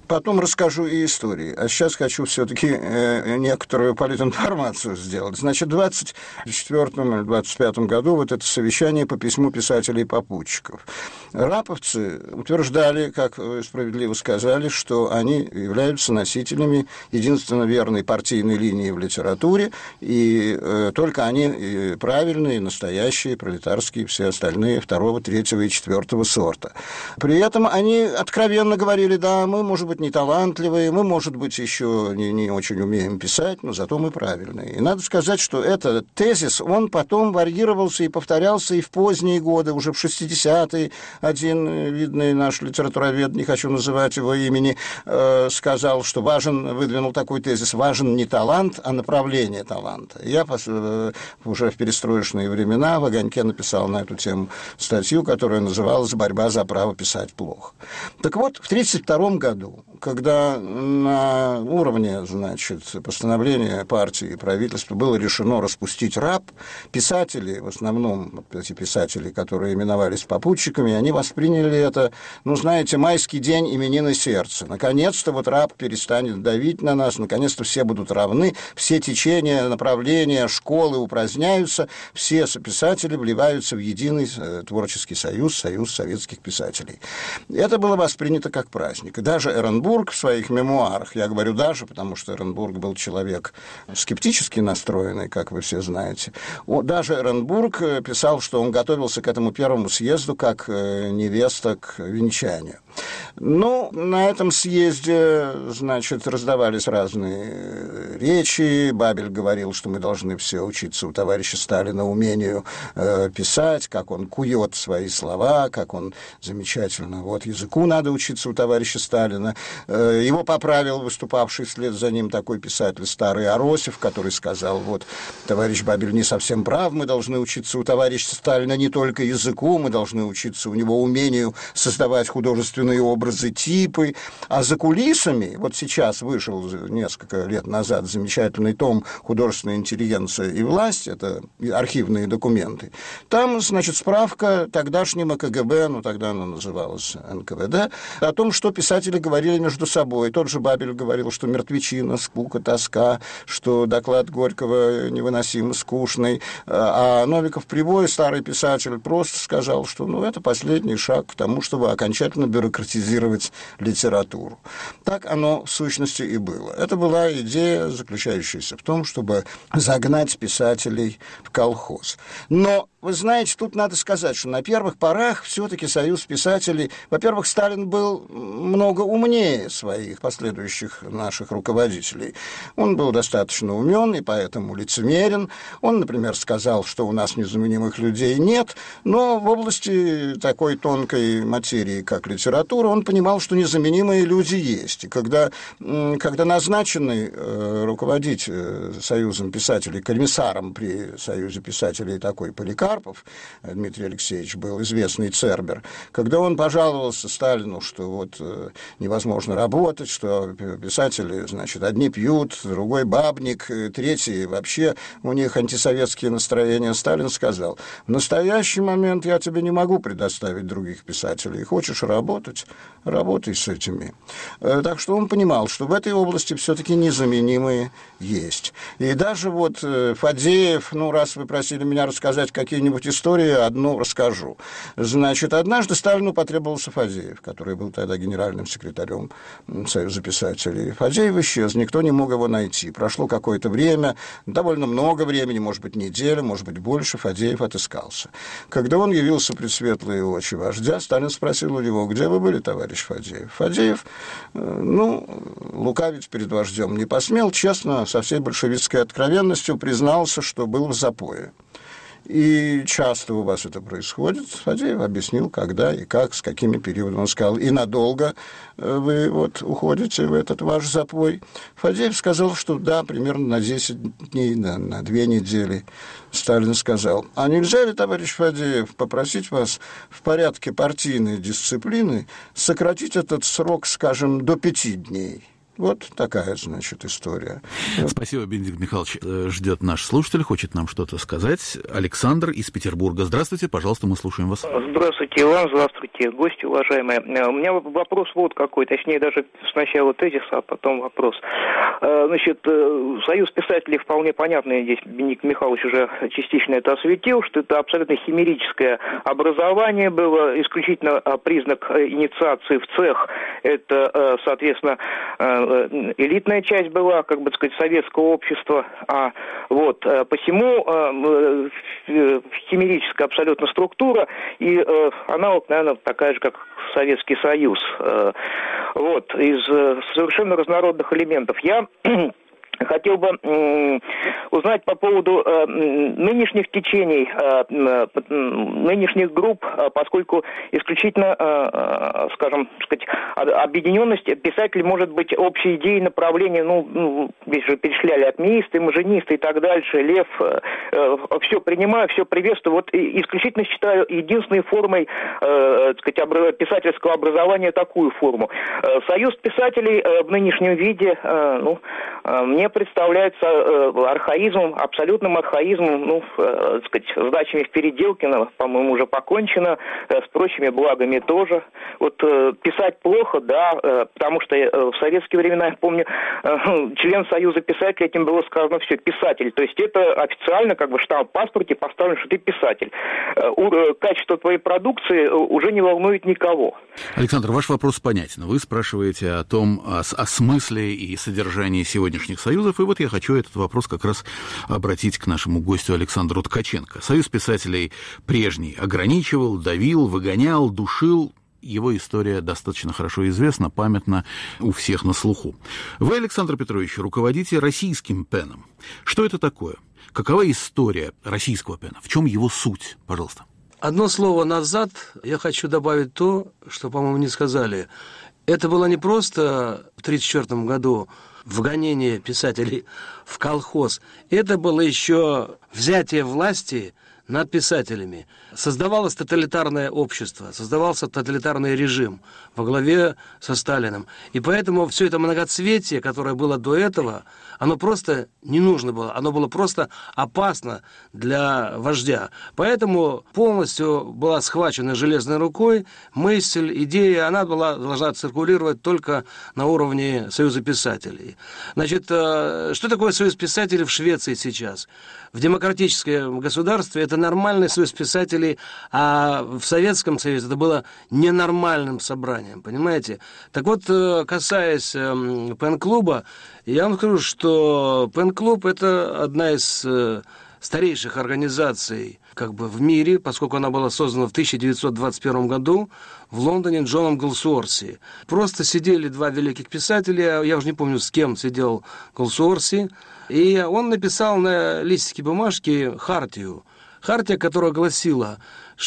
Потом расскажу и истории. А сейчас хочу все-таки некоторую политинформацию сделать. Значит, в 24 или 25 году вот это совещание по письму писателей и попутчиков. Раповцы утверждали, как вы справедливо сказали, что они являются носителями единственно верной партийной линии в литературе, и только они правильные, настоящие, пролетарские, все остальные второго, третьего и четвертого сорта. При этом они откровенно говорили: да, мы, может быть, не талантливые, мы, может быть, еще не очень умеем писать, но зато мы правильные. И надо сказать, что этот тезис, он потом варьировался и повторялся и в поздние годы, уже в 60-е. Один видный наш литературовед, не хочу называть его имени, сказал, что выдвинул такой тезис: важен не талант, а направление таланта. Я уже в перестроечные времена в «Огоньке» написал на эту тему статью, которая называлась «Борьба за право писать плохо». Так вот, в 1932 году, когда на уровне, значит, постановления партии и правительства было решено распустить РАП, писатели, в основном эти писатели, которые именовались попутчиками, они восприняли это, знаете, майский день, именины сердца. Наконец-то вот РАП перестанет давить на нас, наконец-то все будут равны, все течения, направления, школы упраздняются, все сописатели вливаются в единый творческий союз советских писателей. Это было воспринято как праздник. И даже Эренбург в своих мемуарах, я говорю даже, потому что Эренбург был человек скептически настроенный, как вы все знаете, даже Эренбург писал, что он готовился к этому первому съезду как невеста к венчанию. На этом съезде, значит, раздавались разные речи. Бабель говорил, что мы должны все учиться у товарища Сталина умению писать, как он кует свои слова, как он замечательно, языку надо учиться у товарища Сталина. Его поправил выступавший вслед за ним такой писатель старый Аросев, который сказал: товарищ Бабель не совсем прав, мы должны учиться у товарища Сталина не только языку, мы должны учиться у него умению создавать художественные образы, типы. А за кулисами, сейчас вышел несколько лет назад замечательный том «Художественная интеллигенция и власть», это архивные документы, там, значит, справка тогдашнего КГБ, тогда оно называлось НКВД, о том, что писатели говорили между собой. Тот же Бабель говорил, что мертвечина, скука, тоска, что доклад Горького невыносимо скучный, а Новиков-Привой, старый писатель, просто сказал, что это последний шаг к тому, чтобы окончательно бюрократизировать литературу. Так оно в сущности и было. Это была идея, заключающаяся в том, чтобы загнать писателей в колхоз. Но вы знаете, тут надо сказать, что на первых порах все-таки союз писателей, во-первых, Сталин был много умнее своих последующих наших руководителей. Он был достаточно умен и поэтому лицемерен. Он, например, сказал, что у нас незаменимых людей нет, но в области такой тонкой материи, как литература, он понимал, что незаменимые люди есть. И когда назначенный руководить союзом писателей, комиссаром при союзе писателей такой Поликарпов, Дмитрий Алексеевич был, известный цербер, когда он пожаловался Сталину, что невозможно работать, что писатели, значит, одни пьют, другой бабник, третий вообще у них антисоветские настроения, Сталин сказал: в настоящий момент я тебе не могу предоставить других писателей. Хочешь работать? Работай с этими. Так что он понимал, что в этой области все-таки незаменимые есть. И даже Фадеев, раз вы просили меня рассказать какие-нибудь истории, одну расскажу. Значит, однажды Сталину потребовался Фадеев, который был тогда генеральным секретарем Союза писателей. Фадеев исчез, никто не мог его найти. Прошло какое-то время, довольно много времени, может быть, неделя, может быть, больше, Фадеев отыскался. Когда он явился пред светлые очи вождя, Сталин спросил у него: где вы были, товарищ Фадеев? Фадеев, лукавить перед вождем не посмел, честно, со всей большевистской откровенностью признался, что был в запое. И часто у вас это происходит. Фадеев объяснил, когда и как, с какими периодами. Он сказал: и надолго вы уходите в этот ваш запой. Фадеев сказал, что да, примерно на 10 дней, на 2 недели. Сталин сказал: а нельзя ли, товарищ Фадеев, попросить вас в порядке партийной дисциплины сократить этот срок, скажем, до 5 дней? Вот такая, значит, история. Спасибо, Бенедикт Михайлович. Ждет наш слушатель, хочет нам что-то сказать. Александр из Петербурга. Здравствуйте, пожалуйста, мы слушаем вас. Здравствуйте, Иван, здравствуйте, гости уважаемые. У меня вопрос вот какой, точнее, даже сначала тезис, а потом вопрос. Значит, Союз писателей вполне понятно, здесь Бенедикт Михайлович уже частично это осветил, что это абсолютно химерическое образование было, исключительно признак инициации в цех. Это, соответственно, элитная часть была, как бы сказать, советского общества. Посему химерическая абсолютно структура, и аналог, наверное, такая же, как Советский Союз. Из совершенно разнородных элементов. Я хотел бы узнать по поводу нынешних течений, нынешних групп, поскольку исключительно, скажем сказать, объединенность писателей может быть общей идеей направления, здесь же перечисляли атеисты, маженисты и так дальше, Лев, все принимаю, все приветствую. Вот исключительно считаю единственной формой, писательского образования такую форму. Союз писателей в нынешнем виде, мне представляется архаизмом, абсолютным архаизмом, с дачами в Переделкино, по-моему, уже покончено, с прочими благами тоже. Писать плохо, да, потому что в советские времена, я помню, член Союза писателей, этим было сказано все, писатель. То есть это официально, штамп в паспорте поставлен, что ты писатель. Качество твоей продукции уже не волнует никого. Александр, ваш вопрос понятен. Вы спрашиваете о том, о смысле и содержании сегодняшних союзов, и вот я хочу этот вопрос как раз обратить к нашему гостю Александру Ткаченко. Союз писателей прежний ограничивал, давил, выгонял, душил. Его история достаточно хорошо известна, памятна у всех на слуху. Вы, Александр Петрович, руководите российским пеном. Что это такое? Какова история российского пена? В чем его суть? Пожалуйста. Одно слово назад я хочу добавить то, что, по-моему, не сказали. Это было не просто в 1934 году вгонение писателей в колхоз. Это было еще взятие власти над писателями. Создавалось тоталитарное общество, создавался тоталитарный режим во главе со Сталиным. И поэтому все это многоцветие, которое было до этого, оно просто не нужно было. Оно было просто опасно для вождя. Поэтому полностью была схвачена железной рукой мысль, идея, она должна циркулировать только на уровне Союза писателей. Значит, что такое Союз писателей в Швеции сейчас? В демократическом государстве это нормальный Союз писателей, а в Советском Союзе это было ненормальным собранием, понимаете? Так вот, касаясь пен-клуба, я вам скажу, что пен-клуб – это одна из старейших организаций в мире, поскольку она была создана в 1921 году в Лондоне Джоном Голсуорси. Просто сидели два великих писателя, я уже не помню, с кем сидел Голсуорси, и он написал на листике бумажки хартию. Хартия, которая гласила,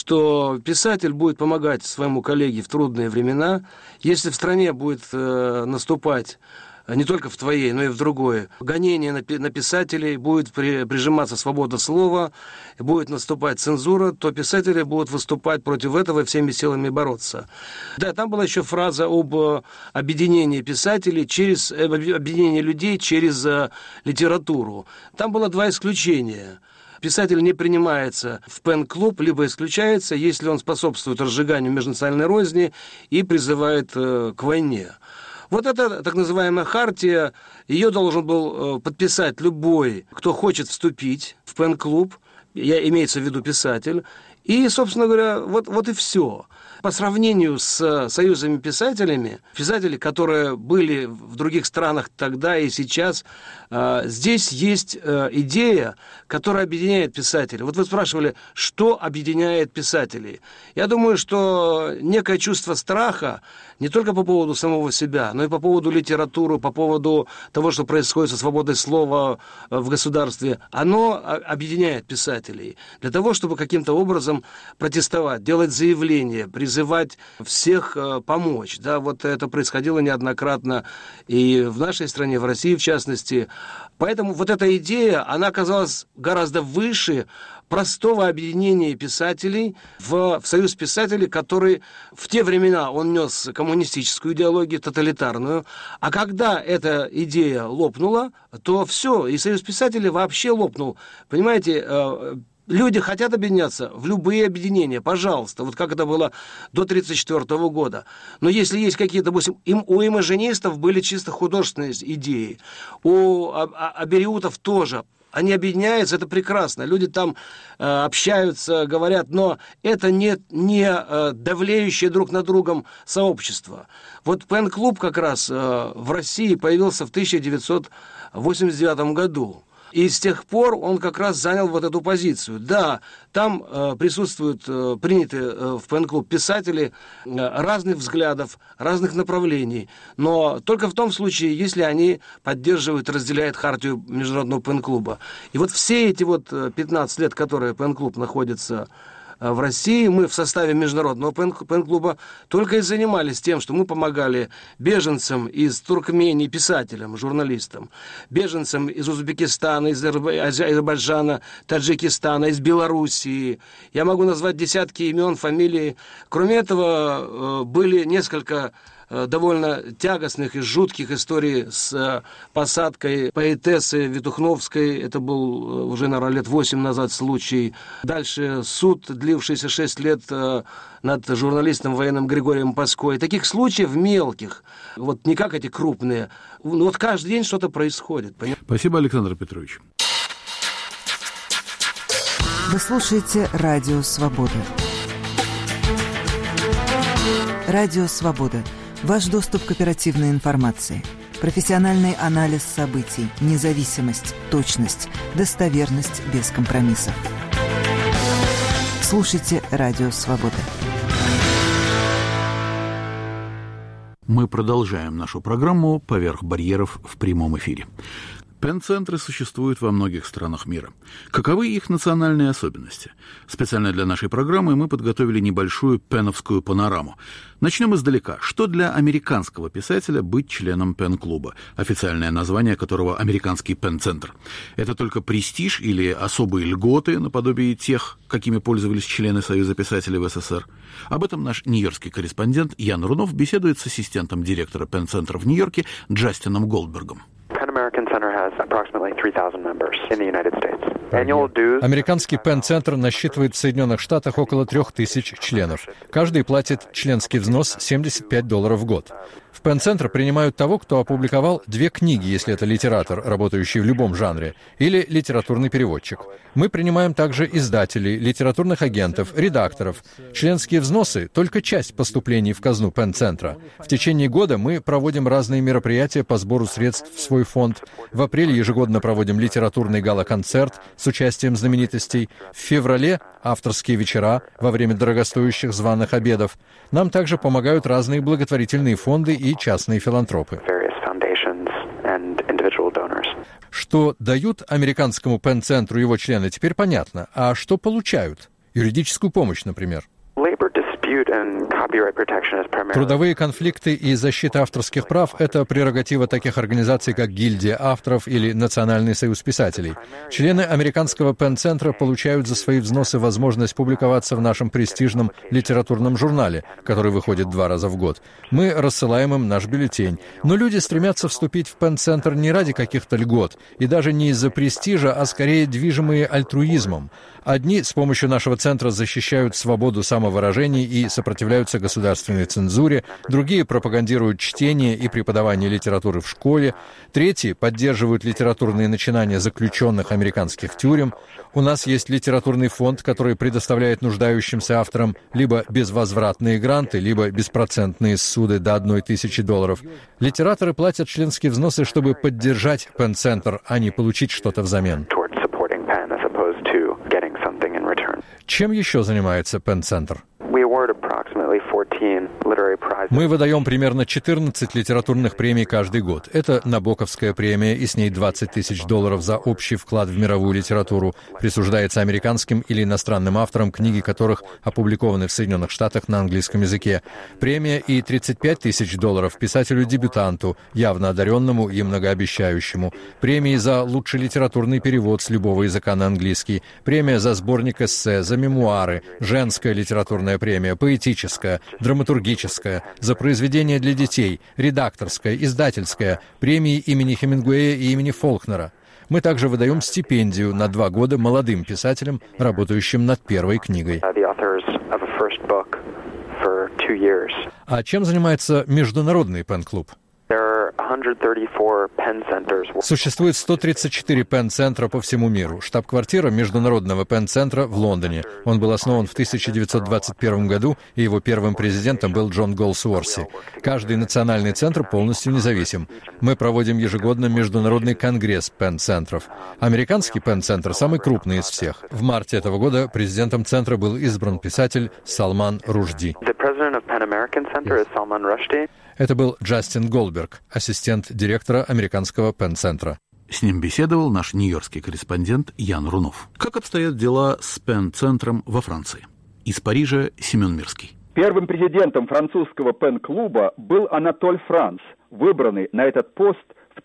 что писатель будет помогать своему коллеге в трудные времена, если в стране будет наступать не только в твоей, но и в другой. Гонение на писателей, будет прижиматься свобода слова, будет наступать цензура, то писатели будут выступать против этого и всеми силами бороться. Да, там была еще фраза об объединении писателей, объединении людей через литературу. Там было два исключения. Писатель не принимается в пен-клуб, либо исключается, если он способствует разжиганию межнациональной розни и призывает к войне. Вот эта так называемая хартия, ее должен был подписать любой, кто хочет вступить в пен-клуб, имеется в виду писатель, и, собственно говоря, вот и все. По сравнению с союзами писателями, писатели, которые были в других странах тогда и сейчас, здесь есть идея, которая объединяет писателей. Вот вы спрашивали, что объединяет писателей. Я думаю, что некое чувство страха не только по поводу самого себя, но и по поводу литературы, по поводу того, что происходит со свободой слова в государстве, оно объединяет писателей для того, чтобы каким-то образом там протестовать, делать заявления, призывать всех помочь. Да, вот это происходило неоднократно и в нашей стране, в России в частности. Поэтому вот эта идея, она оказалась гораздо выше простого объединения писателей в союз писателей, который в те времена он нес коммунистическую идеологию, тоталитарную, а когда эта идея лопнула, то все, и союз писателей вообще лопнул. Понимаете, люди хотят объединяться в любые объединения, пожалуйста, вот как это было до 1934 года. Но если есть какие-то, допустим, у имажинистов были чисто художественные идеи, у абериутов тоже. Они объединяются, это прекрасно. Люди там общаются, говорят, но это не давлеющее друг на другом сообщество. Вот Пен-клуб как раз в России появился в 1989 году. И с тех пор он как раз занял вот эту позицию. Да, там присутствуют принятые в Пен-клуб писатели разных взглядов, разных направлений, но только в том случае, если они поддерживают, разделяют хартию Международного Пен-клуба. И вот все эти вот 15 лет, которые Пен-клуб находится в России, мы в составе Международного Пен-клуба только и занимались тем, что мы помогали беженцам из Туркмении, писателям, журналистам, беженцам из Узбекистана, из Азербайджана, Таджикистана, из Белоруссии. Я могу назвать десятки имен, фамилий. Кроме этого, были несколько довольно тягостных и жутких историй с посадкой поэтессы Витухновской. Это был уже, наверное, лет 8 назад случай. Дальше суд, длившийся 6 лет над журналистом военным Григорием Паской. Таких случаев мелких, вот не как эти крупные. Вот каждый день что-то происходит. Спасибо, Александр Петрович. Вы слушаете «Радио Свобода». «Радио Свобода». Ваш доступ к оперативной информации. Профессиональный анализ событий, независимость, точность, достоверность без компромиссов. Слушайте «Радио Свобода». Мы продолжаем нашу программу «Поверх барьеров» в прямом эфире. Пен-центры существуют во многих странах мира. Каковы их национальные особенности? Специально для нашей программы мы подготовили небольшую пеновскую панораму. Начнем издалека. Что для американского писателя быть членом Пен-клуба, официальное название которого «Американский Пен-центр»? Это только престиж или особые льготы, наподобие тех, какими пользовались члены Союза писателей в СССР? Об этом наш нью-йоркский корреспондент Ян Рунов беседует с ассистентом директора Пен-центра в Нью-Йорке Джастином Голдбергом. Американский Пен-центр насчитывает в Соединенных Штатах около 3000 членов. Каждый платит членский взнос $75 в год. В Пен-центр принимают того, кто опубликовал 2 книги, если это литератор, работающий в любом жанре, или литературный переводчик. Мы принимаем также издателей, литературных агентов, редакторов. Членские взносы — только часть поступлений в казну Пен-центра. В течение года мы проводим разные мероприятия по сбору средств в свой фонд. В апреле ежегодно проводим литературный гала-концерт с участием знаменитостей. В феврале — авторские вечера во время дорогостоящих званых обедов. Нам также помогают разные благотворительные фонды и частные филантропы. Что дают американскому Пен-центру его члены, теперь понятно. А что получают? Юридическую помощь, например. Трудовые конфликты и защита авторских прав – это прерогатива таких организаций, как Гильдия авторов или Национальный союз писателей. Члены американского Пен-центра получают за свои взносы возможность публиковаться в нашем престижном литературном журнале, который выходит 2 раза в год. Мы рассылаем им наш бюллетень. Но люди стремятся вступить в Пен-центр не ради каких-то льгот, и даже не из-за престижа, а скорее движимые альтруизмом. Одни с помощью нашего центра защищают свободу самовыражений и сопротивляются государственной цензуре, другие пропагандируют чтение и преподавание литературы в школе, третьи поддерживают литературные начинания заключенных американских тюрем. У нас есть литературный фонд, который предоставляет нуждающимся авторам либо безвозвратные гранты, либо беспроцентные ссуды до $1000. Литераторы платят членские взносы, чтобы поддержать Пен-центр, а не получить что-то взамен. Чем еще занимается Пен-центр? Мы выдаем примерно 14 литературных премий каждый год. Это Набоковская премия, и с ней $20 тысяч за общий вклад в мировую литературу. Присуждается американским или иностранным авторам, книги которых опубликованы в Соединенных Штатах на английском языке. Премия и $35 тысяч писателю-дебютанту, явно одаренному и многообещающему. Премии за лучший литературный перевод с любого языка на английский. Премия за сборник эссе, за мемуары, женская литературная премия, поэтическая, драматургическая, за произведения для детей, редакторская, издательская, премии имени Хемингуэя и имени Фолкнера. Мы также выдаем стипендию на 2 года молодым писателям, работающим над первой книгой. А чем занимается Международный пен-клуб? Существует 134 пен-центра по всему миру. Штаб-квартира Международного пен-центра в Лондоне. Он был основан в 1921 году, и его первым президентом был Джон Голсуорси. Каждый национальный центр полностью независим. Мы проводим ежегодно Международный конгресс пен-центров. Американский пен-центр самый крупный из всех. В марте этого года президентом центра был избран писатель Салман Рушди. Это был Джастин Голдберг, ассистент директора американского пен-центра. С ним беседовал наш нью-йоркский корреспондент Ян Рунов. Как обстоят дела с пен-центром во Франции? Из Парижа Семен Мирский. Первым президентом французского пен-клуба был Анатоль Франс, выбранный на этот пост в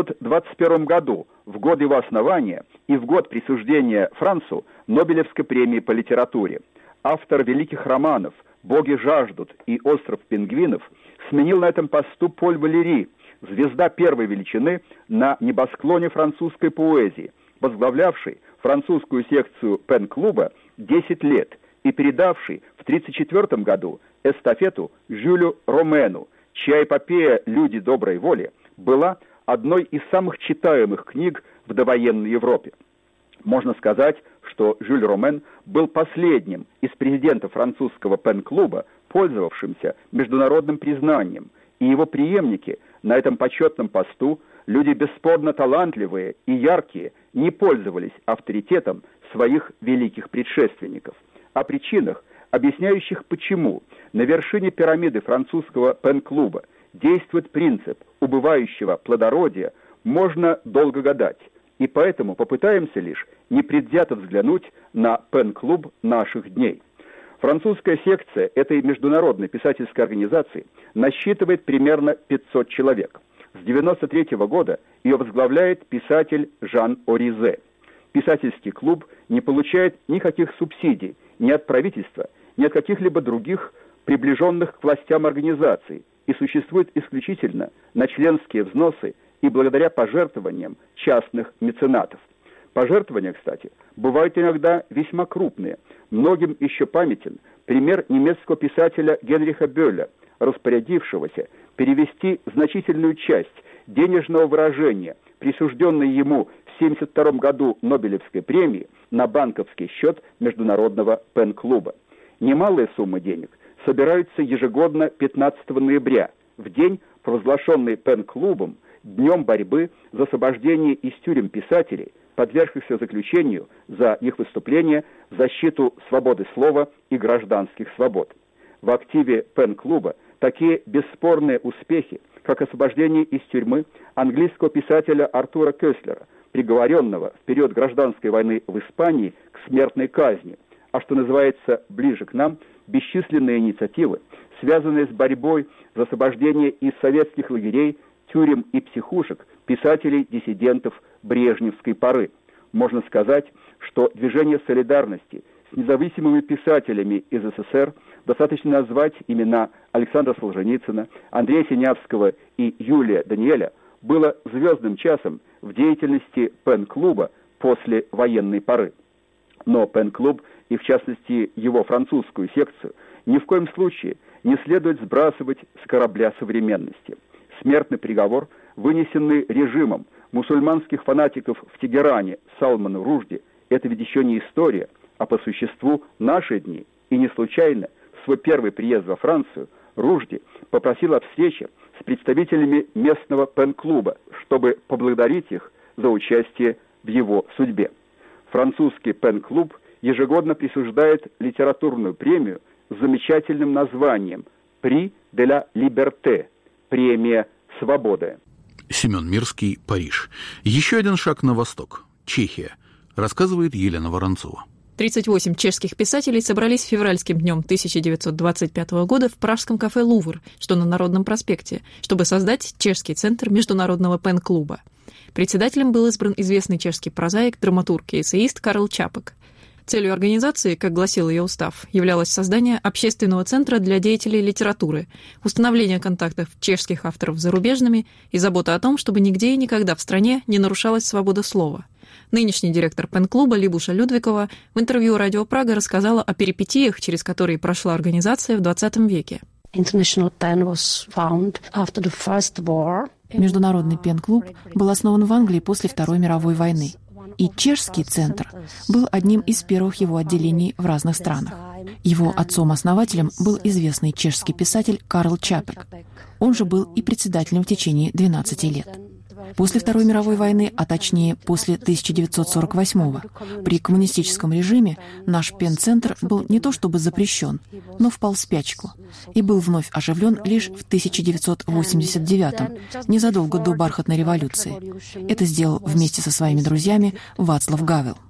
1921 году, в год его основания и в год присуждения Францу Нобелевской премии по литературе. Автор великих романов «Боги жаждут» и «Остров пингвинов» сменил на этом посту Поль Валери, звезда первой величины на небосклоне французской поэзии, возглавлявший французскую секцию пен-клуба 10 лет и передавший в 1934 году эстафету Жюлю Ромену, чья эпопея «Люди доброй воли» была одной из самых читаемых книг в довоенной Европе. Можно сказать, что Жюль Ромен был последним из президентов французского пен-клуба, пользовавшимся международным признанием, и его преемники на этом почетном посту, люди бесспорно талантливые и яркие, не пользовались авторитетом своих великих предшественников. О причинах, объясняющих почему на вершине пирамиды французского пен-клуба действует принцип убывающего плодородия, можно долго гадать, и поэтому попытаемся лишь непредвзято взглянуть на пен-клуб наших дней. Французская секция этой международной писательской организации насчитывает примерно 500 человек. С 1993 года ее возглавляет писатель Жан Оризе. Писательский клуб не получает никаких субсидий ни от правительства, ни от каких-либо других приближенных к властям организаций и существует исключительно на членские взносы и благодаря пожертвованиям частных меценатов. Пожертвования, кстати, бывают иногда весьма крупные. Многим еще памятен пример немецкого писателя Генриха Бёля, распорядившегося перевести значительную часть денежного выражения, присужденной ему в 1972 году Нобелевской премии, на банковский счет Международного пен-клуба. Немалые суммы денег собираются ежегодно 15 ноября, в день, провозглашенный пен-клубом днем борьбы за освобождение из тюрем писателей, подвергшихся заключению за их выступления в защиту свободы слова и гражданских свобод. В активе пен-клуба такие бесспорные успехи, как освобождение из тюрьмы английского писателя Артура Кёслера, приговоренного в период гражданской войны в Испании к смертной казни, а что называется ближе к нам, бесчисленные инициативы, связанные с борьбой за освобождение из советских лагерей, тюрем и психушек писателей-диссидентов брежневской поры. Можно сказать, что движение солидарности с независимыми писателями из СССР, достаточно назвать имена Александра Солженицына, Андрея Синявского и Юлия Даниэля, было звездным часом в деятельности пен-клуба после военной поры. Но пен-клуб, и в частности его французскую секцию, ни в коем случае не следует сбрасывать с корабля современности. Смертный приговор, вынесенный режимом мусульманских фанатиков в Тегеране Салману Рушди, это ведь еще не история, а по существу наши дни. И не случайно в свой первый приезд во Францию Рушди попросил о встрече с представителями местного пен-клуба, чтобы поблагодарить их за участие в его судьбе. Французский пен-клуб ежегодно присуждает литературную премию с замечательным названием «Prix de la Liberté» – премия свободы. Семен Мирский, Париж. Еще один шаг на восток. Чехия. Рассказывает Елена Воронцова. 38 чешских писателей собрались февральским днем 1925 года в пражском кафе «Лувр», что на Народном проспекте, чтобы создать чешский центр международного пен-клуба. Председателем был избран известный чешский прозаик, драматург и эссеист Карл Чапек. Целью организации, как гласил ее устав, являлось создание общественного центра для деятелей литературы, установление контактов чешских авторов с зарубежными и забота о том, чтобы нигде и никогда в стране не нарушалась свобода слова. Нынешний директор пен-клуба Либуша Людвикова в интервью «Радио Прага» рассказала о перипетиях, через которые прошла организация в 20 веке. Международный пен-клуб был основан в Англии после Второй мировой войны. И чешский центр был одним из первых его отделений в разных странах. Его отцом-основателем был известный чешский писатель Карл Чапек. Он же был и председателем в течение 12 лет. После Второй мировой войны, а точнее после 1948-го, при коммунистическом режиме наш пен-центр был не то чтобы запрещен, но впал в спячку и был вновь оживлен лишь в 1989-м, незадолго до бархатной революции. Это сделал вместе со своими друзьями Вацлав Гавел.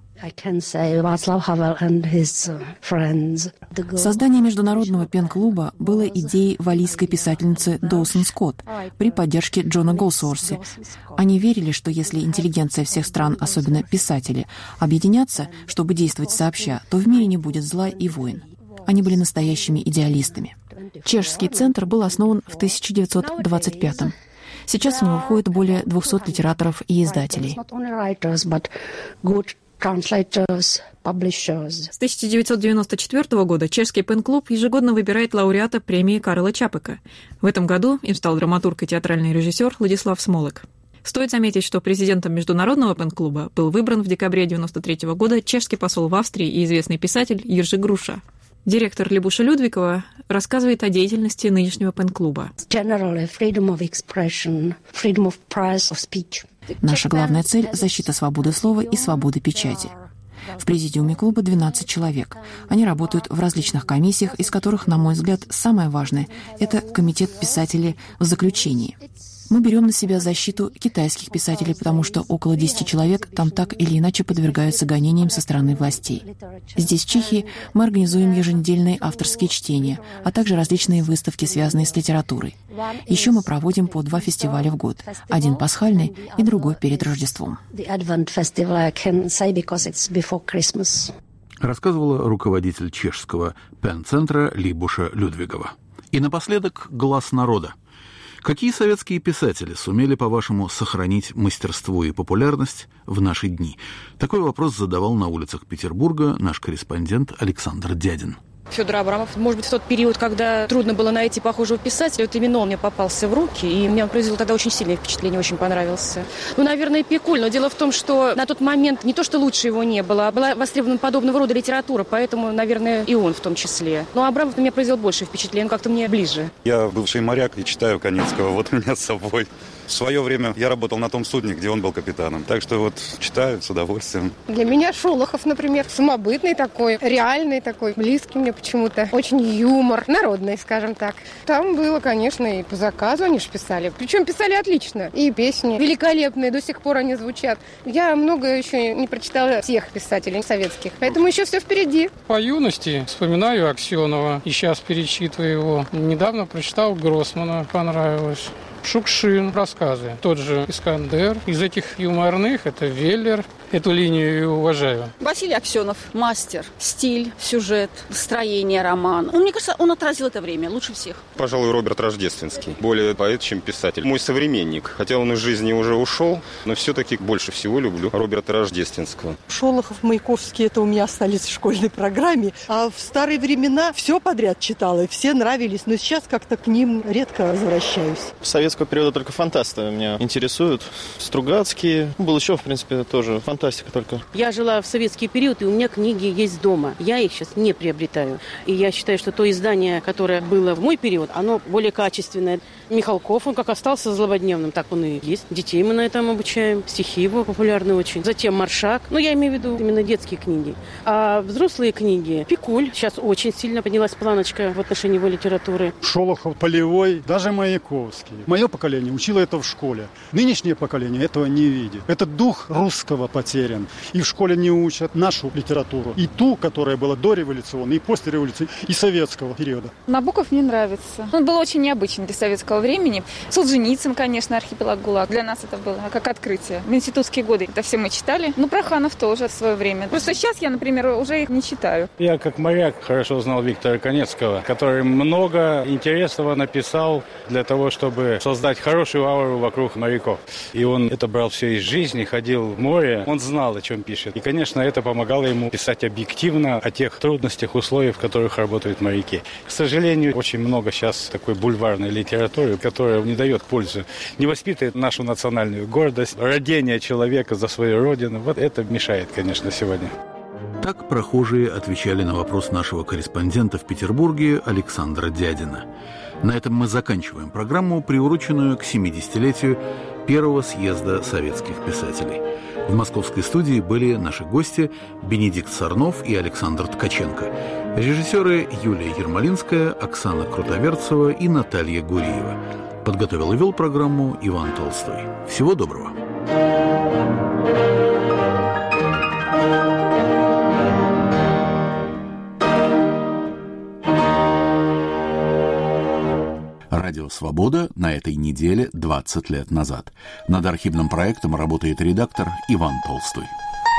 Создание международного пен-клуба было идеей валлийской писательницы Доусон Скотт при поддержке Джона Голсуорси. Они верили, что если интеллигенция всех стран, особенно писатели, объединятся, чтобы действовать сообща, то в мире не будет зла и войн. Они были настоящими идеалистами. Чешский центр был основан в 1925-м. Сейчас в него входит более 200 литераторов и издателей. С 1994 года чешский пен-клуб ежегодно выбирает лауреата премии Карла Чапека. В этом году им стал драматург и театральный режиссер Владислав Смолок. Стоит заметить, что президентом международного пен-клуба был выбран в декабре 1993 года чешский посол в Австрии и известный писатель Иржи Груша. Директор Либуша Людвикова рассказывает о деятельности нынешнего пен-клуба. Наша главная цель – защита свободы слова и свободы печати. В президиуме клуба 12 человек. Они работают в различных комиссиях, из которых, на мой взгляд, самое важное – это комитет писателей в заключении. Мы берем на себя защиту китайских писателей, потому что около 10 человек там так или иначе подвергаются гонениям со стороны властей. Здесь, в Чехии, мы организуем еженедельные авторские чтения, а также различные выставки, связанные с литературой. Еще мы проводим по 2 фестиваля в год. Один пасхальный и другой перед Рождеством. Рассказывала руководитель чешского пен-центра Либуша Людвигова. И напоследок глаз народа. Какие советские писатели сумели, по-вашему, сохранить мастерство и популярность в наши дни? Такой вопрос задавал на улицах Петербурга наш корреспондент Александр Дядин. Федор Абрамов, может быть, в тот период, когда трудно было найти похожего писателя, вот именно он мне попался в руки, и меня произвело тогда очень сильное впечатление, очень понравился. Наверное, Пикуль, но дело в том, что на тот момент не то, что лучше его не было, а была востребована подобного рода литература, поэтому, наверное, и он в том числе. Но Абрамов на меня произвел больше впечатления, он как-то мне ближе. Я бывший моряк и читаю Каневского, вот у меня с собой. В свое время я работал на том судне, где он был капитаном. Так что вот читаю с удовольствием. Для меня Шолохов, например, самобытный такой, реальный такой, близкий мне почему-то. Очень юмор, народный, скажем так. Там было, конечно, и по заказу они же писали. Причем писали отлично. И песни великолепные, до сих пор они звучат. Я много еще не прочитала всех писателей советских, поэтому еще все впереди. По юности вспоминаю Аксенова и сейчас перечитываю его. Недавно прочитал Гроссмана, понравилось. Шукшин, рассказы. Тот же Искандер. Из этих юморных это Веллер. Эту линию я уважаю. Василий Аксенов. Мастер. Стиль, сюжет, настроение романа. Мне кажется, он отразил это время лучше всех. Пожалуй, Роберт Рождественский. Более поэт, чем писатель. Мой современник. Хотя он из жизни уже ушел, но все-таки больше всего люблю Роберта Рождественского. Шолохов, Маяковский, это у меня остались в школьной программе. А в старые времена все подряд читала, и все нравились. Но сейчас как-то к ним редко возвращаюсь. Советского периода только фантасты меня интересуют. Стругацкий. Был еще, в принципе, тоже фантастика. фантастика только. Я жила в советский период, и у меня книги есть дома. Я их сейчас не приобретаю. И я считаю, что то издание, которое было в мой период, оно более качественное. Михалков, он как остался злободневным, так он и есть. Детей мы на этом обучаем. Стихи его популярны очень. Затем Маршак. Я имею в виду именно детские книги. А взрослые книги, Пикуль. Сейчас очень сильно поднялась планочка в отношении его литературы. Шолохов, Полевой, даже Маяковский. Мое поколение учило это в школе. Нынешнее поколение этого не видит. Этот дух русского потерян. И в школе не учат нашу литературу. И ту, которая была дореволюционной, и послереволюционной, и советского периода. Набоков мне нравится. Он был очень необычен для советского времени. Солженицын, конечно, «Архипелаг ГУЛАГ». Для нас это было как открытие. В институтские годы это все мы читали. Проханов тоже в свое время. Просто сейчас я, например, уже их не читаю. Я как моряк хорошо знал Виктора Конецкого, который много интересного написал для того, чтобы создать хорошую ауру вокруг моряков. И он это брал все из жизни, ходил в море. Он знал, о чем пишет. И, конечно, это помогало ему писать объективно о тех трудностях, условиях, в которых работают моряки. К сожалению, очень много сейчас такой бульварной литературы, которая не дает пользы, не воспитывает нашу национальную гордость, родение человека за свою родину. Вот это мешает, конечно, сегодня. Так прохожие отвечали на вопрос нашего корреспондента в Петербурге Александра Дядина. На этом мы заканчиваем программу, приуроченную к 70-летию первого съезда советских писателей. В московской студии были наши гости Бенедикт Сорнов и Александр Ткаченко, режиссеры Юлия Ермолинская, Оксана Крутоверцева и Наталья Гуриева. Подготовил и вел программу Иван Толстой. Всего доброго. Радио «Свобода» на этой неделе 20 лет назад. Над архивным проектом работает редактор Иван Толстой.